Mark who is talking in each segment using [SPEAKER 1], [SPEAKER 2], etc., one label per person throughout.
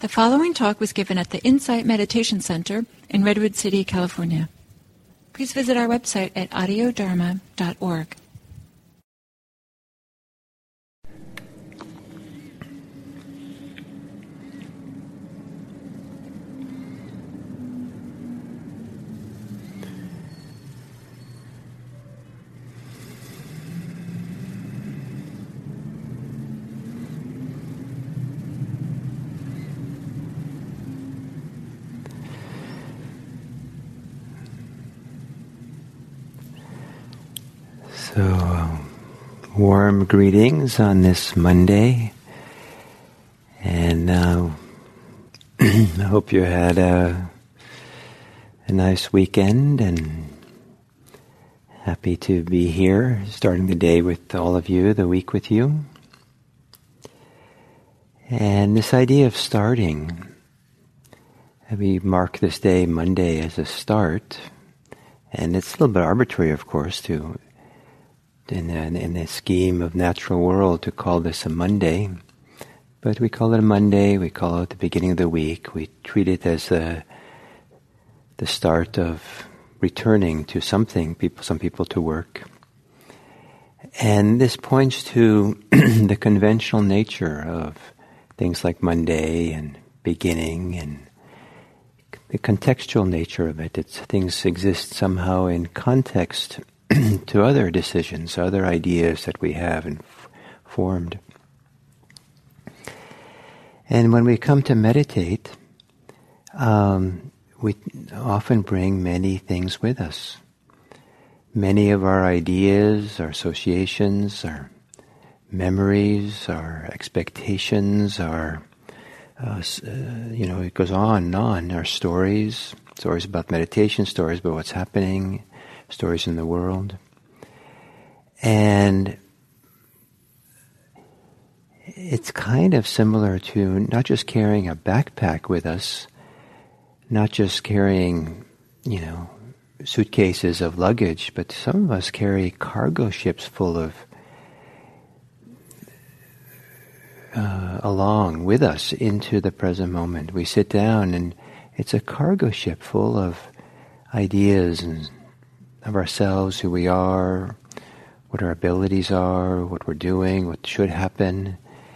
[SPEAKER 1] The following talk was given at the Insight Meditation Center in Redwood City, California. Please visit our website at audiodharma.org.
[SPEAKER 2] So, warm greetings on this Monday, and I hope you had a nice weekend, and happy to be here, starting the day with all of you, the week with you. And this idea of starting, we mark this day, Monday, as a start, and it's a little bit arbitrary, of course, in the scheme of natural world to call this a Monday, but we call it a Monday, we call it the beginning of the week, we treat it as the start of returning to something, some people to work. And this points to the conventional nature of things like Monday and beginning, and the contextual nature of it. Things exist somehow in context to other decisions, other ideas that we have and formed. And when we come to meditate, we often bring many things with us. Many of our ideas, our associations, our memories, our expectations, our, it goes on and on, our stories about meditation, stories about what's happening, stories in the world. And it's kind of similar to not just carrying a backpack with us, not just carrying, suitcases of luggage, but some of us carry cargo ships full of along with us into the present moment. We sit down and it's a cargo ship full of ideas and of ourselves, who we are, what our abilities are, what we're doing, what should happen,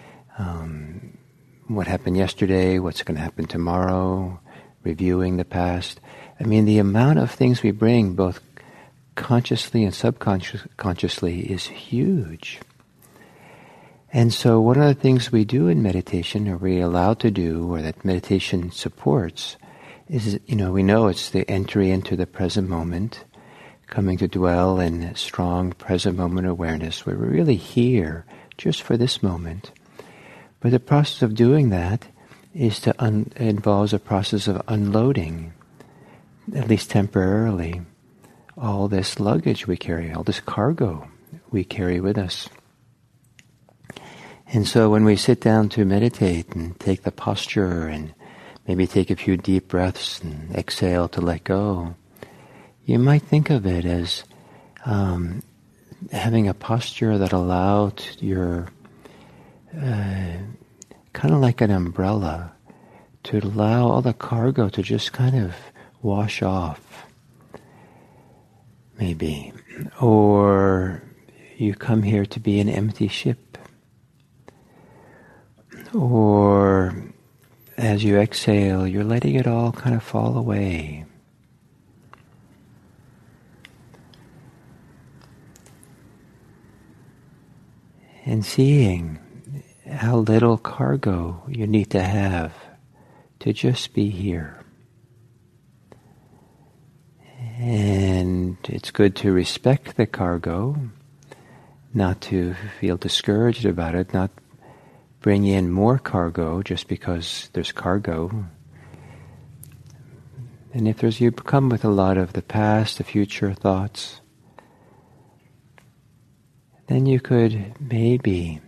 [SPEAKER 2] what happened yesterday, what's going to happen tomorrow, reviewing the past. I mean, the amount of things we bring, both consciously and subconsciously, is huge. And so one of the things we do in meditation, or we're allowed to do, or that meditation supports, is, we know it's the entry into the present moment, coming to dwell in strong present moment awareness, where we're really here just for this moment. But the process of doing that involves a process of unloading, at least temporarily, all this luggage we carry, all this cargo we carry with us. And so when we sit down to meditate and take the posture and maybe take a few deep breaths and exhale to let go, you might think of it as having a posture that allowed your, kind of like an umbrella, to allow all the cargo to just kind of wash off, maybe. Or you come here to be an empty ship. Or as you exhale, you're letting it all kind of fall away. And seeing how little cargo you need to have to just be here. And it's good to respect the cargo, not to feel discouraged about it, not bring in more cargo just because there's cargo. And if you come with a lot of the past, the future thoughts, then you could maybe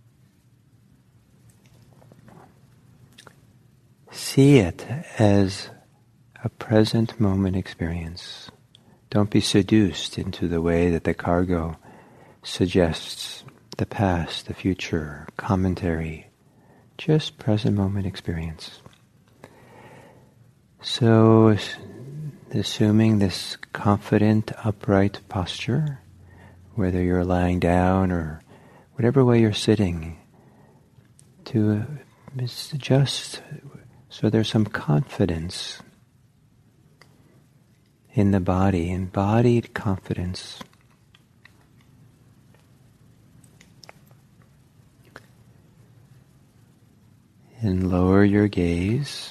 [SPEAKER 2] see it as a present moment experience. Don't be seduced into the way that the cargo suggests the past, the future, commentary. Just present moment experience. So, assuming this confident, upright posture, whether you're lying down or whatever way you're sitting, to just so there's some confidence in the body, embodied confidence. And lower your gaze.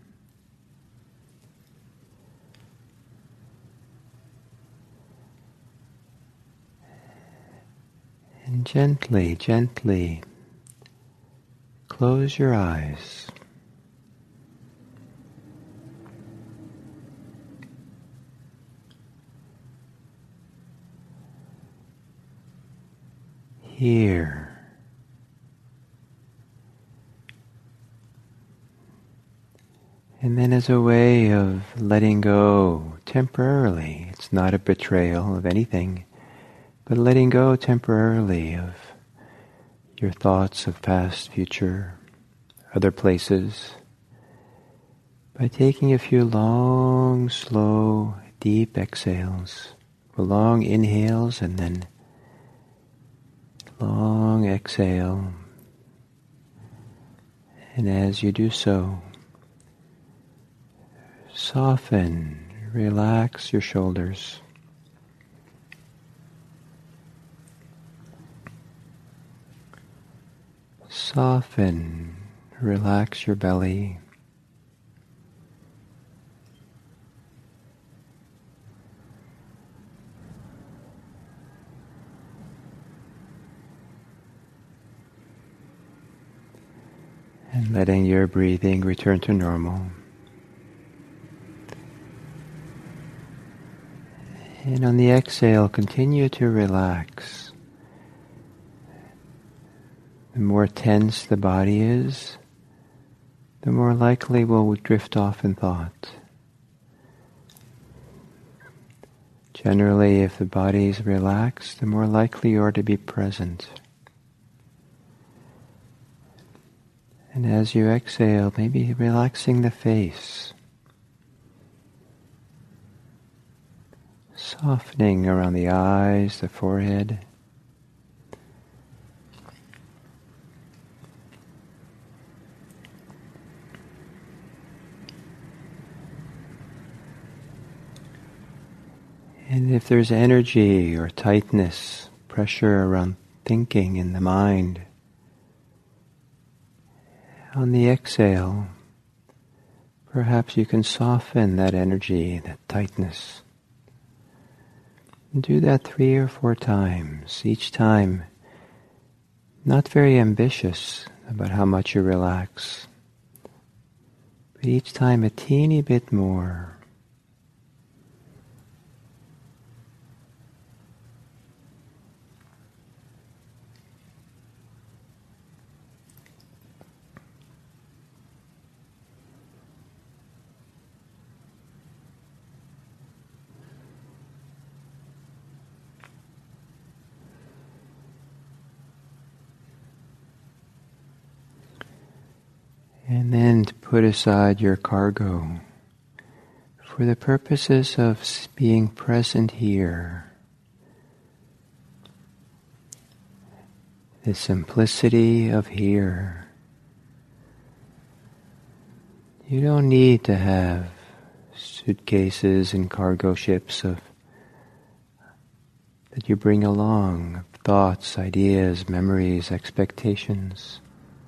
[SPEAKER 2] And gently, gently close your eyes. Here. And then as a way of letting go temporarily, it's not a betrayal of anything, but letting go temporarily of your thoughts of past, future, other places, by taking a few long, slow, deep exhales, long inhales and then long exhale. And as you do so, soften, relax your shoulders. Soften, relax your belly. And letting your breathing return to normal. And on the exhale, continue to relax. The more tense the body is, the more likely we'll drift off in thought. Generally, if the body is relaxed, the more likely you are to be present. And as you exhale, maybe relaxing the face, softening around the eyes, the forehead. And if there's energy or tightness, pressure around thinking in the mind, on the exhale, perhaps you can soften that energy, that tightness. And do that 3 or 4 times, each time not very ambitious about how much you relax, but each time a teeny bit more. And then to put aside your cargo for the purposes of being present here. The simplicity of here. You don't need to have suitcases and cargo ships that you bring along, thoughts, ideas, memories, expectations.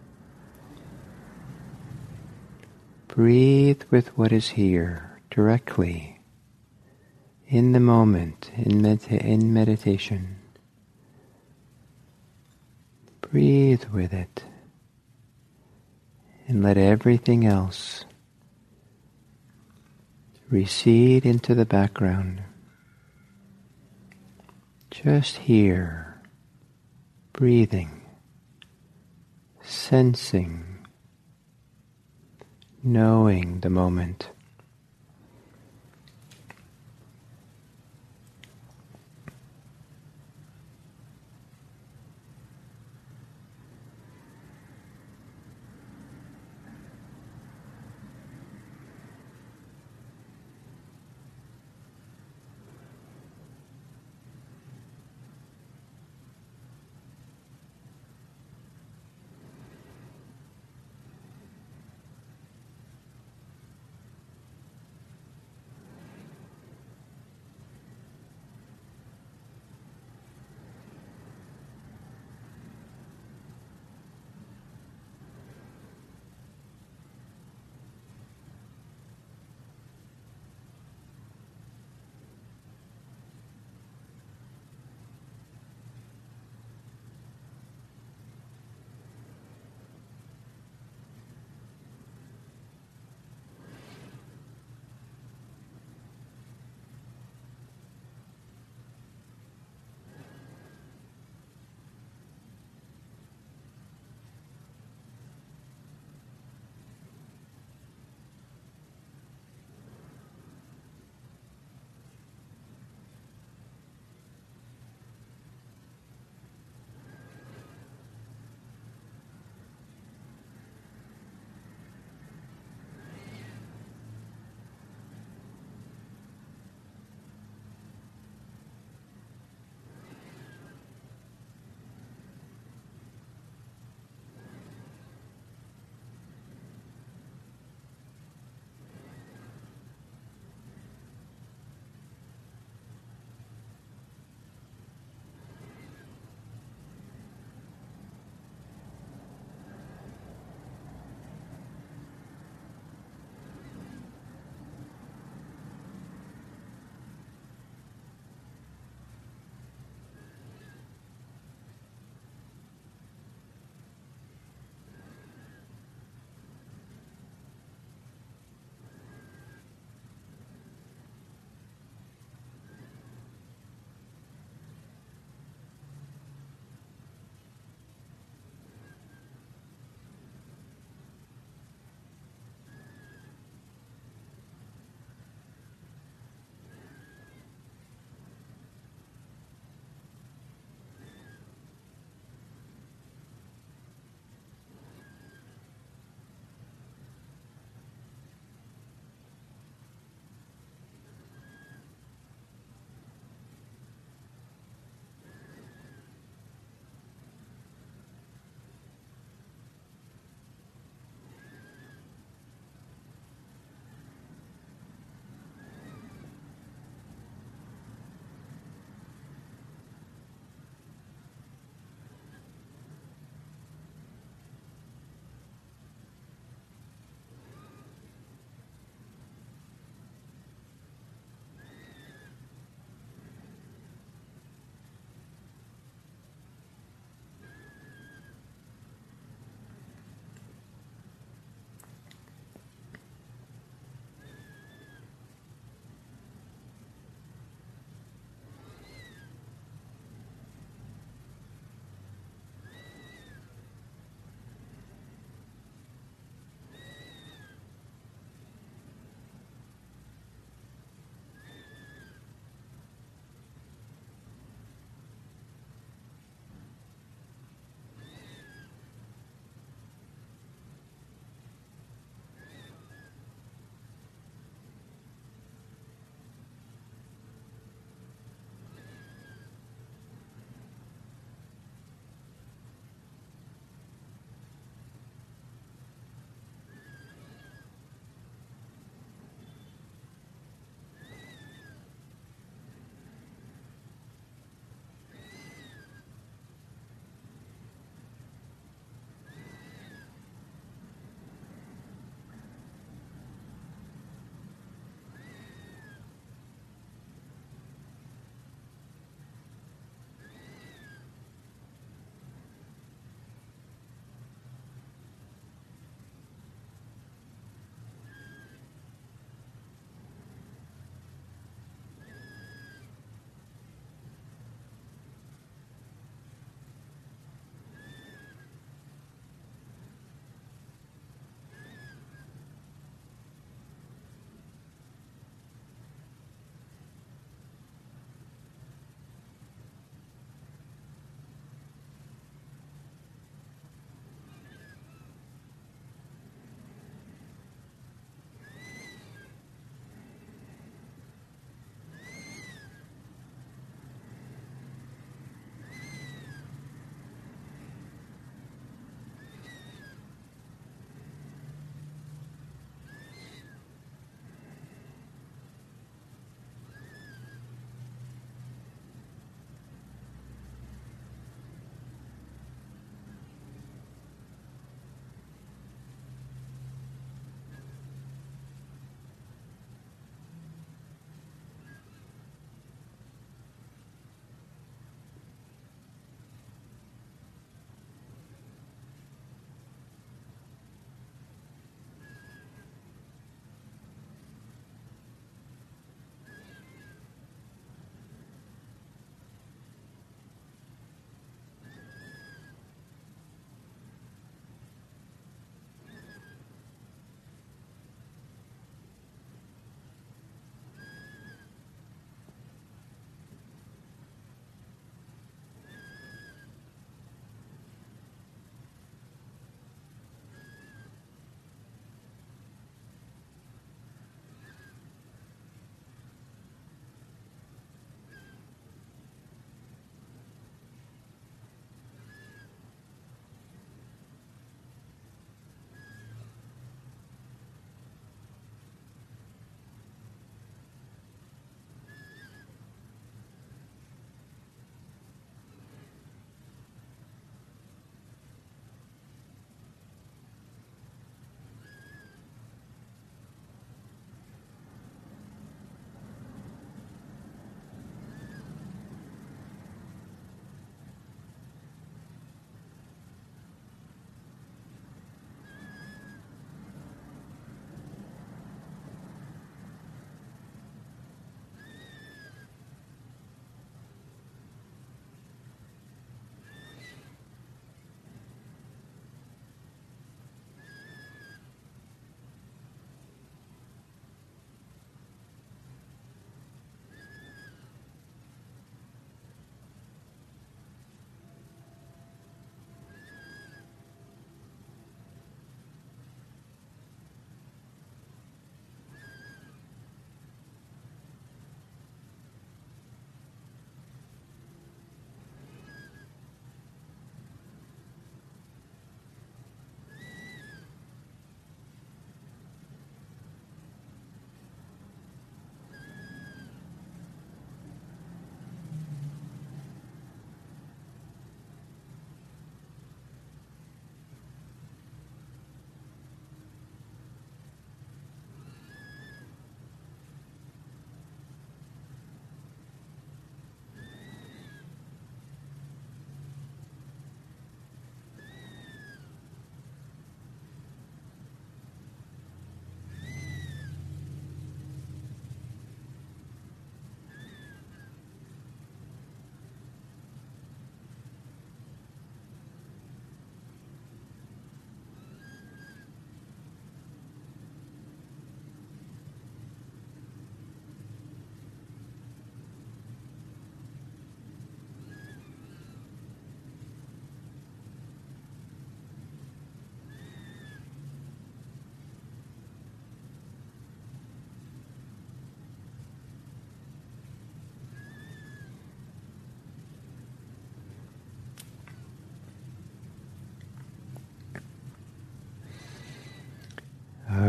[SPEAKER 2] Breathe with what is here, directly, in the moment, in meditation. Breathe with it, and let everything else recede into the background. Just here, breathing, sensing, knowing the moment.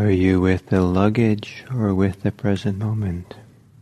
[SPEAKER 2] Are you with the luggage or with the present moment?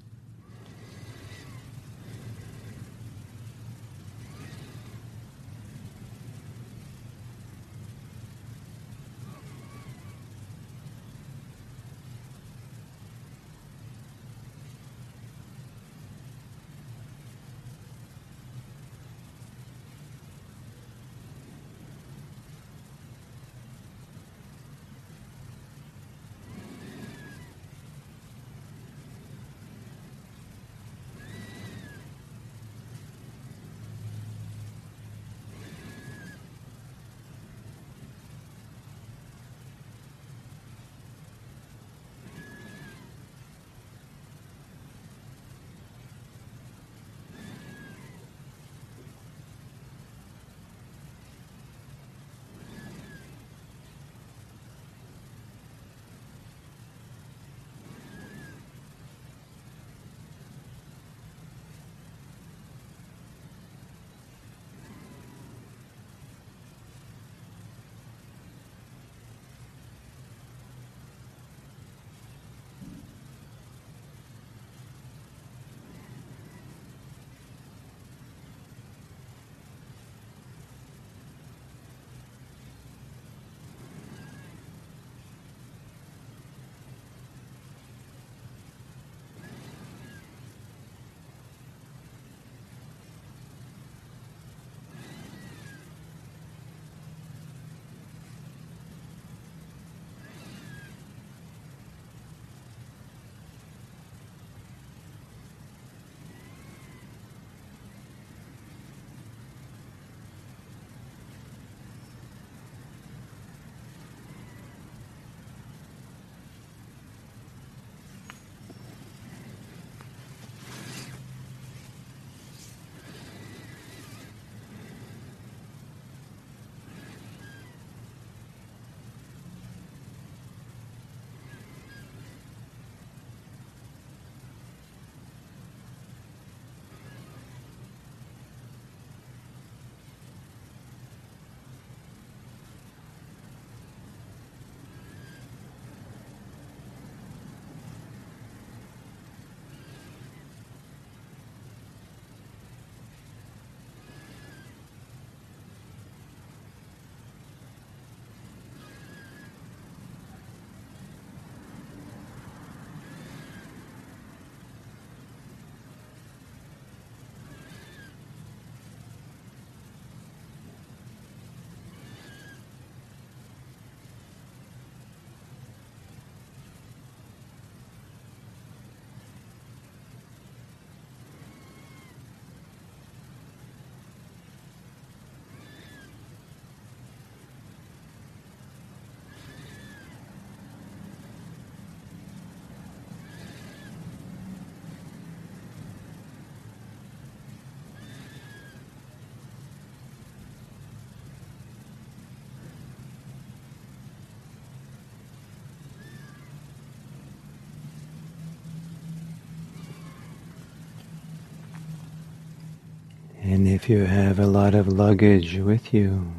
[SPEAKER 2] And if you have a lot of luggage with you,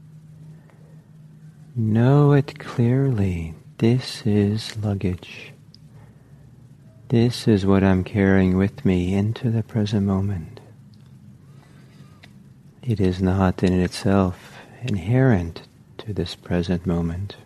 [SPEAKER 2] know it clearly. This is luggage. This is what I'm carrying with me into the present moment. It is not in itself inherent to this present moment.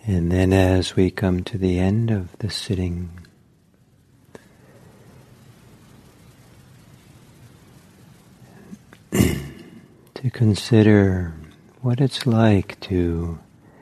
[SPEAKER 2] And then as we come to the end of the sitting, to consider what it's like to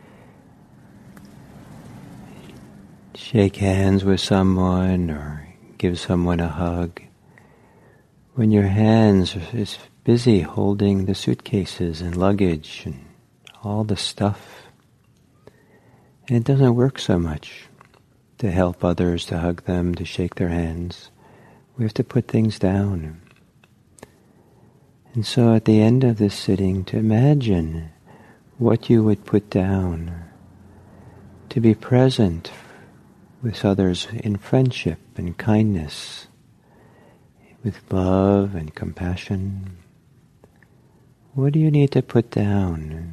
[SPEAKER 2] shake hands with someone or give someone a hug when your hands is busy holding the suitcases and luggage and all the stuff. And it doesn't work so much to help others, to hug them, to shake their hands. We have to put things down. And so at the end of this sitting, to imagine what you would put down, to be present with others in friendship and kindness, with love and compassion. What do you need to put down?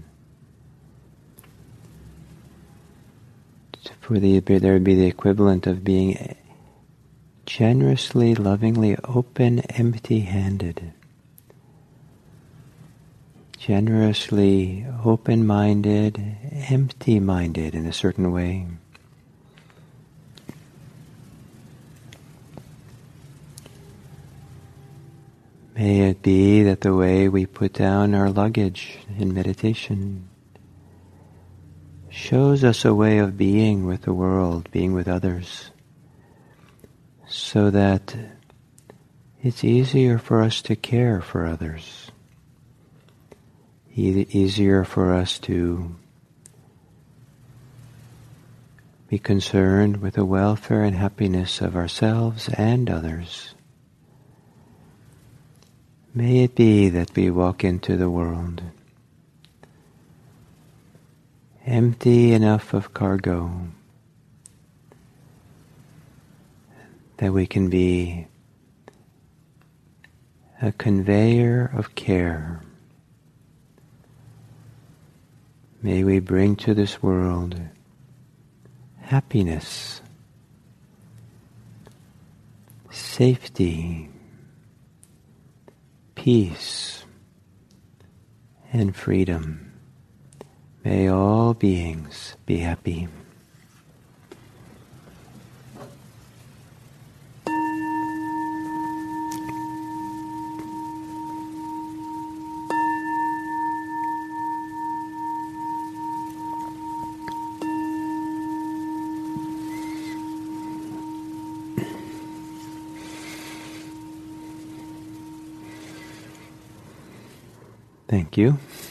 [SPEAKER 2] There would be the equivalent of being generously, lovingly open, empty-handed. Generously open-minded, empty-minded in a certain way. May it be that the way we put down our luggage in meditation shows us a way of being with the world, being with others, so that it's easier for us to care for others, easier for us to be concerned with the welfare and happiness of ourselves and others. May it be that we walk into the world empty enough of cargo that we can be a conveyor of care. May we bring to this world happiness, safety, peace, and freedom. May all beings be happy. Thank you.